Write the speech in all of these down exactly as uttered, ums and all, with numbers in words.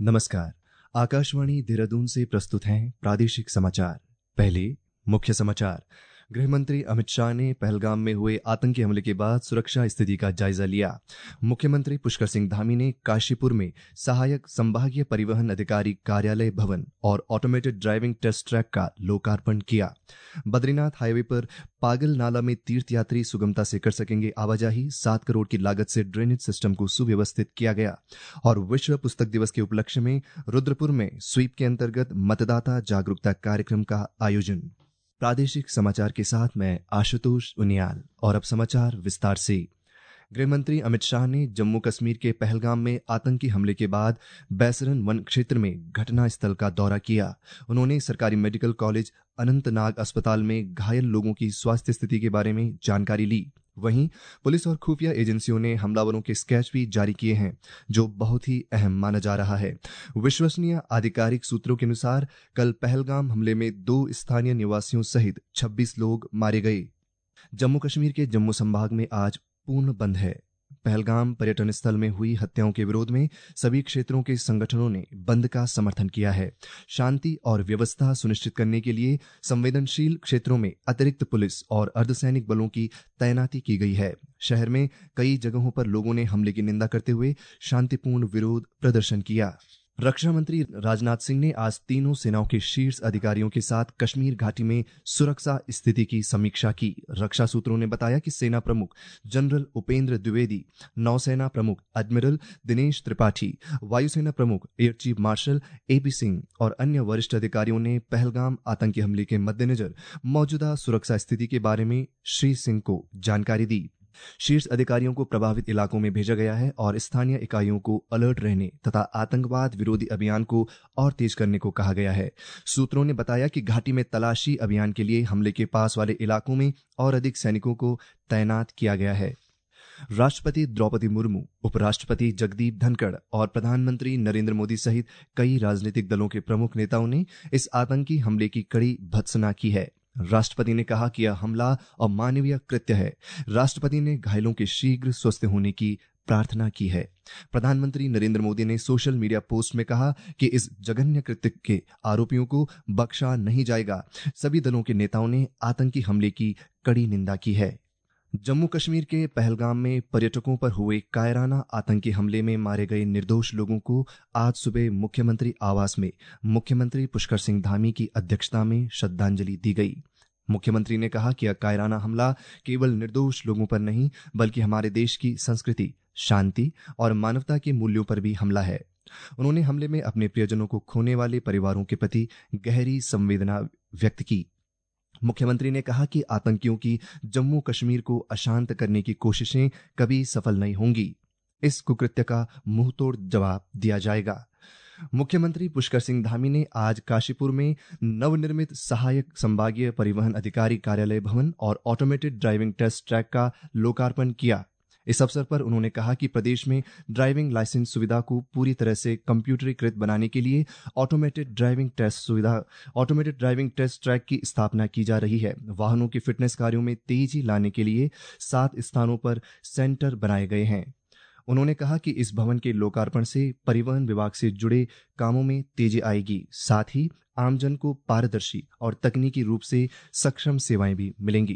नमस्कार। आकाशवाणी देहरादून से प्रस्तुत हैं प्रादेशिक समाचार। पहले मुख्य समाचार। गृह मंत्री अमित शाह ने पहलगाम में हुए आतंकी हमले के बाद सुरक्षा स्थिति का जायजा लिया। मुख्यमंत्री पुष्कर सिंह धामी ने काशीपुर में सहायक संभागीय परिवहन अधिकारी कार्यालय भवन और ऑटोमेटेड ड्राइविंग टेस्ट ट्रैक का लोकार्पण किया। बद्रीनाथ हाईवे पर पागल नाला में तीर्थयात्री सुगमता से कर सकेंगे आवाजाही। सात करोड़ की लागत से ड्रेनेज सिस्टम को सुव्यवस्थित किया गया। और विश्व पुस्तक दिवस के उपलक्ष्य में रुद्रपुर में स्वीप के अंतर्गत मतदाता जागरूकता कार्यक्रम का आयोजन। प्रादेशिक समाचार के साथ मैं आशुतोष उनियाल। और अब समाचार विस्तार से। गृह मंत्री अमित शाह ने जम्मू कश्मीर के पहलगाम में आतंकी हमले के बाद बैसरन वन क्षेत्र में घटना स्थल का दौरा किया। उन्होंने सरकारी मेडिकल कॉलेज अनंतनाग अस्पताल में घायल लोगों की स्वास्थ्य स्थिति के बारे में जानकारी ली। वहीं पुलिस और खुफिया एजेंसियों ने हमलावरों के स्केच भी जारी किए हैं, जो बहुत ही अहम माना जा रहा है। विश्वसनीय आधिकारिक सूत्रों के अनुसार कल पहलगाम हमले में दो स्थानीय निवासियों सहित छब्बीस लोग मारे गए। जम्मू कश्मीर के जम्मू संभाग में आज पूर्ण बंद है। पहलगाम पर्यटन स्थल में हुई हत्याओं के विरोध में सभी क्षेत्रों के संगठनों ने बंद का समर्थन किया है। शांति और व्यवस्था सुनिश्चित करने के लिए संवेदनशील क्षेत्रों में अतिरिक्त पुलिस और अर्धसैनिक बलों की तैनाती की गई है। शहर में कई जगहों पर लोगों ने हमले की निंदा करते हुए शांतिपूर्ण विरोध प्रदर्शन किया। रक्षा मंत्री राजनाथ सिंह ने आज तीनों सेनाओं के शीर्ष अधिकारियों के साथ कश्मीर घाटी में सुरक्षा स्थिति की समीक्षा की। रक्षा सूत्रों ने बताया कि सेना प्रमुख जनरल उपेंद्र द्विवेदी, नौसेना प्रमुख एडमिरल दिनेश त्रिपाठी, वायुसेना प्रमुख air chief marshal AP Singh और अन्य वरिष्ठ अधिकारियों ने पहलगाम आतंकी हमले के मद्देनजर मौजूदा सुरक्षा स्थिति के बारे में श्री सिंह को जानकारी दी। शीर्ष अधिकारियों को प्रभावित इलाकों में भेजा गया है और स्थानीय इकाइयों को अलर्ट रहने तथा आतंकवाद विरोधी अभियान को और तेज करने को कहा गया है। सूत्रों ने बताया कि घाटी में तलाशी अभियान के लिए हमले के पास वाले इलाकों में और अधिक सैनिकों को तैनात किया गया है। राष्ट्रपति द्रौपदी मुर्मू, उपराष्ट्रपति जगदीप धनखड़ और प्रधानमंत्री नरेंद्र मोदी सहित कई राजनीतिक दलों के प्रमुख नेताओं ने इस आतंकी हमले की कड़ी भर्त्सना की है। राष्ट्रपति ने कहा कि यह हमला अमानवीय कृत्य है। राष्ट्रपति ने घायलों के शीघ्र स्वस्थ होने की प्रार्थना की है। प्रधानमंत्री नरेंद्र मोदी ने सोशल मीडिया पोस्ट में कहा कि इस जघन्य कृत्य के आरोपियों को बख्शा नहीं जाएगा। सभी दलों के नेताओं ने आतंकी हमले की कड़ी निंदा की है। जम्मू कश्मीर के पहलगाम में पर्यटकों पर हुए कायराना आतंकी हमले में मारे गए निर्दोष लोगों को आज सुबह मुख्यमंत्री आवास में मुख्यमंत्री पुष्कर सिंह धामी की अध्यक्षता में श्रद्धांजलि दी गई। मुख्यमंत्री ने कहा कि यह कायराना हमला केवल निर्दोष लोगों पर नहीं, बल्कि हमारे देश की संस्कृति, शांति और मानवता के मूल्यों पर भी हमला है। उन्होंने हमले में अपने प्रियजनों को खोने वाले परिवारों के प्रति गहरी संवेदना व्यक्त की। मुख्यमंत्री ने कहा कि आतंकियों की जम्मू कश्मीर को अशांत करने की कोशिशें कभी सफल नहीं होंगी। इस कुकृत्य का मुंहतोड़ जवाब दिया जाएगा। मुख्यमंत्री पुष्कर सिंह धामी ने आज काशीपुर में नवनिर्मित सहायक संभागीय परिवहन अधिकारी कार्यालय भवन और ऑटोमेटेड ड्राइविंग टेस्ट ट्रैक का लोकार्पण किया। इस अवसर पर उन्होंने कहा कि प्रदेश में ड्राइविंग लाइसेंस सुविधा को पूरी तरह से कंप्यूटरीकृत बनाने के लिए ऑटोमेटेड ड्राइविंग टेस्ट सुविधा ऑटोमेटेड ड्राइविंग टेस्ट ट्रैक की स्थापना की जा रही है। वाहनों की फिटनेस कार्यों में तेजी लाने के लिए सात स्थानों पर सेंटर बनाए गए हैं। उन्होंने कहा कि इस भवन के लोकार्पण से परिवहन विभाग से जुड़े कामों में तेजी आएगी, साथ ही आमजन को पारदर्शी और तकनीकी रूप से सक्षम सेवाएं भी मिलेंगी।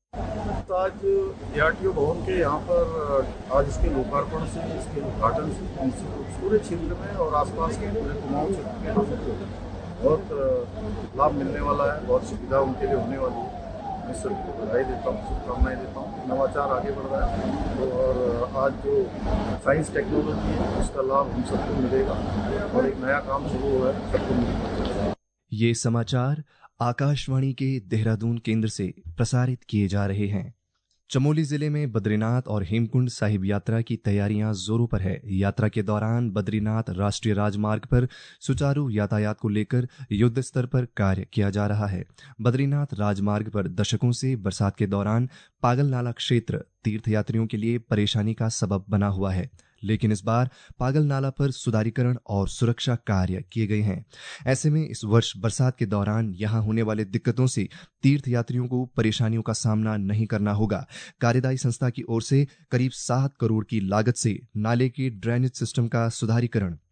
तो आज डीआरटीओ भवन के यहाँ पर आज इसके लोकार्पण से, इसके उद्घाटन से पूरे क्षेत्र में और आसपास के पूरे कुमाऊं क्षेत्र के लोगों को बहुत लाभ मिलने वाला है, बहुत सुविधा उनके लिए होने वाली है। मैं सबको बधाई देता हूँ, शुभकामनाएं देता हूँ। नवाचार आगे बढ़ रहा है और आज जो साइंस टेक्नोलॉजी है उसका लाभ हम सबको मिलेगा और एक नया काम शुरू हुआ है, सबको मिलेगा। ये समाचार आकाशवाणी के देहरादून केंद्र से प्रसारित किए जा रहे हैं। चमोली जिले में बद्रीनाथ और हेमकुंड साहिब यात्रा की तैयारियां जोरों पर है। यात्रा के दौरान बद्रीनाथ राष्ट्रीय राजमार्ग पर सुचारू यातायात को लेकर युद्ध स्तर पर कार्य किया जा रहा है। बद्रीनाथ राजमार्ग पर दशकों से बरसात के दौरान पागल नाला क्षेत्र तीर्थयात्रियों के लिए परेशानी का सबब बना हुआ है, लेकिन इस बार पागल नाला पर सुधारीकरण और सुरक्षा कार्य किए गए हैं। ऐसे में इस वर्ष बरसात के दौरान यहां होने वाले दिक्कतों से तीर्थयात्रियों को परेशानियों का सामना नहीं करना होगा। कार्यदायी संस्था की ओर से करीब सात करोड़ की लागत से नाले के ड्रेनेज सिस्टम का सुधारीकरण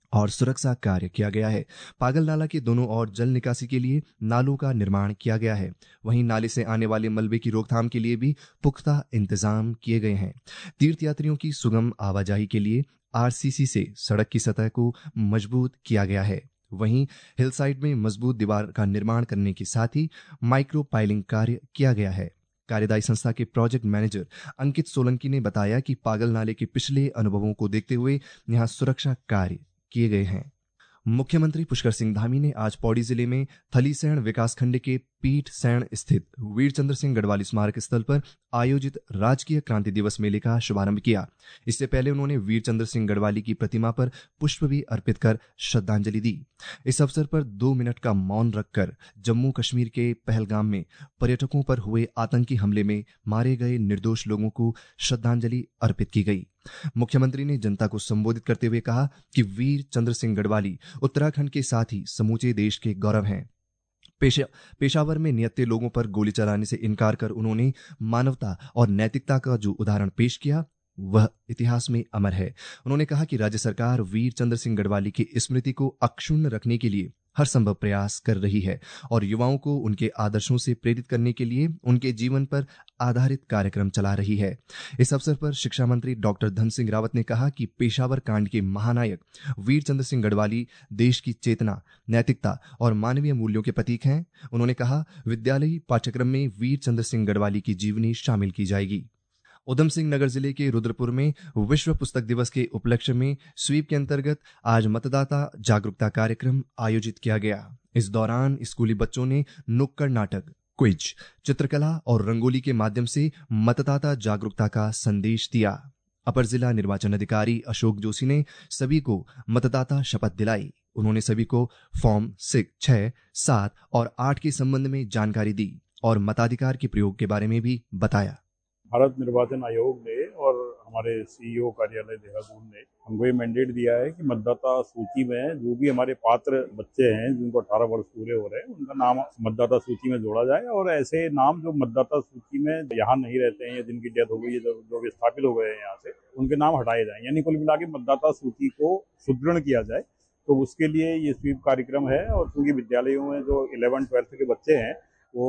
और सुरक्षा कार्य किया गया है। पागल नाला के दोनों ओर जल निकासी के लिए नालों का निर्माण किया गया है। वहीं नाले से आने वाले मलबे की रोकथाम के लिए भी पुख्ता इंतजाम किए गए हैं। तीर्थयात्रियों की सुगम आवाजाही के लिए आरसीसी से सड़क की सतह को मजबूत किया गया है। वहीं हिलसाइड में मजबूत दीवार का निर्माण करने के साथ ही माइक्रो पाइलिंग कार्य किया गया है। कार्यदायी संस्था के प्रोजेक्ट मैनेजर अंकित सोलंकी ने बताया कि पागल नाले के पिछले अनुभवों को देखते हुए यहां सुरक्षा कार्य किए गए हैं। मुख्यमंत्री पुष्कर सिंह धामी ने आज पौड़ी जिले में थलीसैंण विकासखंड के पीठ सैण स्थित वीरचंद्र सिंह गढ़वाली स्मारक स्थल पर आयोजित राजकीय क्रांति दिवस मेले का शुभारंभ किया। इससे पहले उन्होंने वीरचंद्र सिंह गढ़वाली की प्रतिमा पर पुष्प भी अर्पित कर श्रद्धांजलि दी। इस अवसर पर दो मिनट का मौन रखकर जम्मू कश्मीर के पहलगाम में पर्यटकों पर हुए आतंकी हमले में मारे गए निर्दोष लोगों को श्रद्धांजलि अर्पित की गई। मुख्यमंत्री ने जनता को संबोधित करते हुए कहा कि वीर चंद्र सिंह गढ़वाली उत्तराखंड के साथ ही समूचे देश के गौरव हैं। पेशा पेशावर में नियत्ते लोगों पर गोली चलाने से इनकार कर उन्होंने मानवता और नैतिकता का जो उदाहरण पेश किया वह इतिहास में अमर है। उन्होंने कहा कि राज्य सरकार वीर चंद्र सिंह गढ़वाली की स्मृति को अक्षुण्ण रखने के लिए हर संभव प्रयास कर रही है और युवाओं को उनके आदर्शों से प्रेरित करने के लिए उनके जीवन पर आधारित कार्यक्रम चला रही है। इस अवसर पर शिक्षा मंत्री डॉक्टर धन सिंह रावत ने कहा कि पेशावर कांड के महानायक वीर चंद्र सिंह गढ़वाली देश की चेतना, नैतिकता और मानवीय मूल्यों के प्रतीक हैं। उन्होंने कहा, विद्यालयी पाठ्यक्रम में वीर चंद्र सिंह गढ़वाली की जीवनी शामिल की जाएगी। उधम सिंह नगर जिले के रुद्रपुर में विश्व पुस्तक दिवस के उपलक्ष्य में स्वीप के अंतर्गत आज मतदाता जागरूकता कार्यक्रम आयोजित किया गया। इस दौरान स्कूली बच्चों ने नुक्कड़ नाटक, क्विज, चित्रकला और रंगोली के माध्यम से मतदाता जागरूकता का संदेश दिया। अपर जिला निर्वाचन अधिकारी अशोक जोशी ने सभी को मतदाता शपथ दिलाई। उन्होंने सभी को फॉर्म सिक्स, छह, सात और आठ के संबंध में जानकारी दी और मताधिकार के प्रयोग के बारे में भी बताया। भारत निर्वाचन आयोग ने और हमारे सीईओ कार्यालय देहरादून ने हमको ये मैंडेट दिया है कि मतदाता सूची में जो भी हमारे पात्र बच्चे हैं जिनको अठारह वर्ष पूरे हो रहे हैं उनका नाम मतदाता सूची में जोड़ा जाए और ऐसे नाम जो मतदाता सूची में यहाँ नहीं रहते हैं या जिनकी डेथ हो गई है, जो, जो विस्थापित हो गए हैं यहाँ से, उनके नाम हटाए जाएं। यानी कुल मिला के मतदाता सूची को सुदृढ़ किया जाए। तो उसके लिए ये स्वीप कार्यक्रम है और क्योंकि विद्यालयों में जो इलेवन ट्वेल्थ के बच्चे हैं वो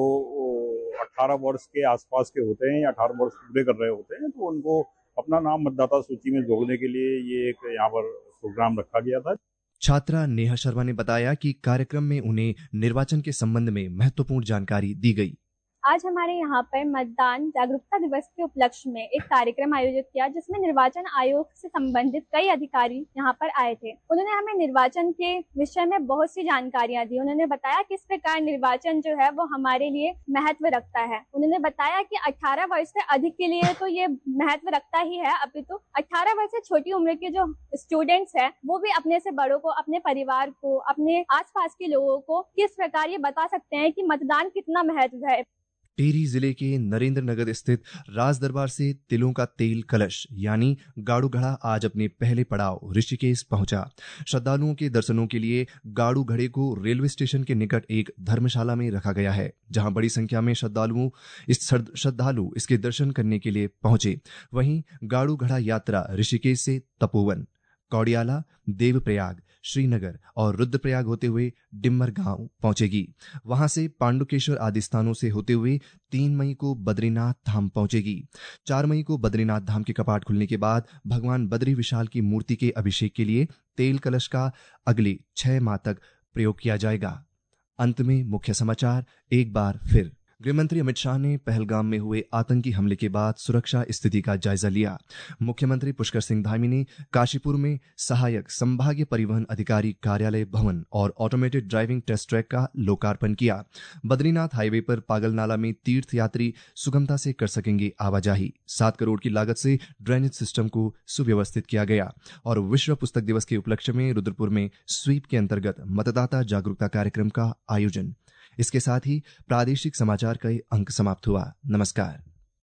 अठारह वर्ष के आसपास के होते हैं या अठारह वर्ष पूरे कर रहे होते हैं, तो उनको अपना नाम मतदाता सूची में जोड़ने के लिए ये एक यहाँ पर प्रोग्राम रखा गया था। छात्रा नेहा शर्मा ने बताया कि कार्यक्रम में उन्हें निर्वाचन के संबंध में महत्वपूर्ण जानकारी दी गई। आज हमारे यहाँ पर मतदान जागरूकता दिवस के उपलक्ष्य में एक कार्यक्रम आयोजित किया जिसमें निर्वाचन आयोग से संबंधित कई अधिकारी यहाँ पर आए थे। उन्होंने हमें निर्वाचन के विषय में बहुत सी जानकारियां दी। उन्होंने बताया किस प्रकार निर्वाचन जो है वो हमारे लिए महत्व रखता है। उन्होंने बताया कि अठारह वर्ष से अधिक के लिए तो ये महत्व रखता ही है, अपितु तो अठारह वर्ष से छोटी उम्र के जो स्टूडेंट्स है वो भी अपने से बड़ों को, अपने परिवार को, अपने आसपास के लोगों को किस प्रकार ये बता सकते हैं कि मतदान कितना महत्व है। टिहरी जिले के नरेंद्र नगर स्थित राज दरबार से तिलों का तेल कलश यानी गाड़ू घड़ा आज अपने पहले पड़ाव ऋषिकेश पहुंचा। श्रद्धालुओं के दर्शनों के लिए गाड़ू घड़े को रेलवे स्टेशन के निकट एक धर्मशाला में रखा गया है, जहां बड़ी संख्या में श्रद्धालुओं इस श्रद्धालु इसके दर्शन करने के लिए पहुंचे। वहीं गाड़ू घड़ा यात्रा ऋषिकेश से तपोवन, कौड़ियाला, देवप्रयाग, श्रीनगर और रुद्रप्रयाग होते हुए डिम्मर गांव पहुंचेगी। वहां से पांडुकेश्वर आदि स्थानों से होते हुए तीन मई को बद्रीनाथ धाम पहुंचेगी। चार मई को बद्रीनाथ धाम के कपाट खुलने के बाद भगवान बद्री विशाल की मूर्ति के अभिषेक के लिए तेल कलश का अगले छह माह तक प्रयोग किया जाएगा। अंत में मुख्य समाचार एक बार फिर। गृहमंत्री अमित शाह ने पहलगाम में हुए आतंकी हमले के बाद सुरक्षा स्थिति का जायजा लिया। मुख्यमंत्री पुष्कर सिंह धामी ने काशीपुर में सहायक संभागीय परिवहन अधिकारी कार्यालय भवन और ऑटोमेटेड ड्राइविंग टेस्ट ट्रैक का लोकार्पण किया। बद्रीनाथ हाईवे पर पागल नाला में तीर्थ यात्री सुगमता से कर सकेंगे आवाजाही। सात करोड़ की लागत से ड्रेनेज सिस्टम को सुव्यवस्थित किया गया। और विश्व पुस्तक दिवस के उपलक्ष्य में रुद्रपुर में स्वीप के अंतर्गत मतदाता जागरूकता कार्यक्रम का आयोजन। इसके साथ ही प्रादेशिक समाचार का अंक समाप्त हुआ। नमस्कार।